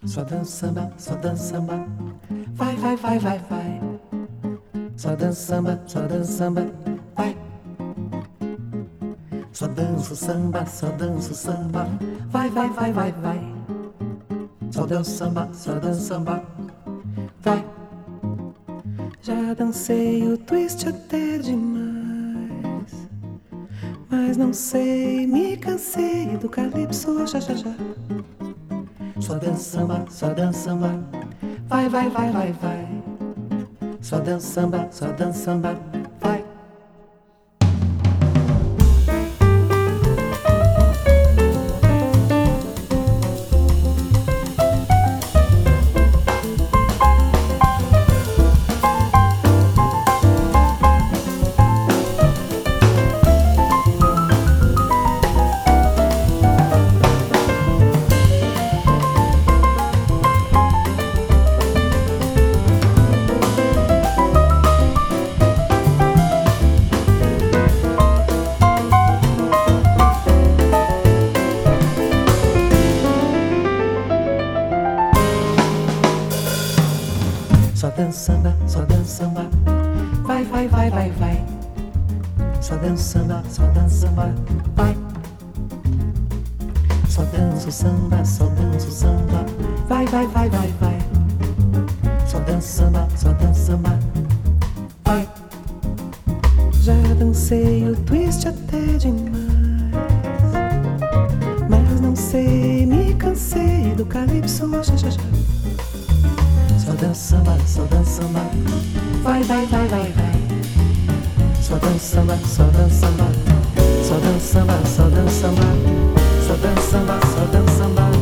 Só dança samba, só dança samba. Vai, vai, vai, vai, vai. Só dança samba, só dança samba. Vai. Só dança samba, só dança samba. Vai, vai, vai, vai, vai. Só dança samba, só dança samba. Vai. Já dancei o twist até demais, mas não sei, me cansei do calypso, já, já, já. Só dança samba, só dança samba. Vai, vai, vai, vai, vai. Só dança samba, só dança samba. Vai. Só dança samba, só dança samba. Vai, vai, vai, vai, vai. Só dança samba, só dança samba. Vai. Só dança o samba, só dança o samba. Vai, vai, vai, vai, vai. Só dança samba, só dança samba. Vai. Já dancei o twist até demais, mas não sei, me cansei do calypso, já, já, já. Só dança samba, só dança samba. Vai, vai, vai, vai, vai. Só dança samba, só dança samba. Só dança samba, só dança samba. Só dança samba, só dança samba.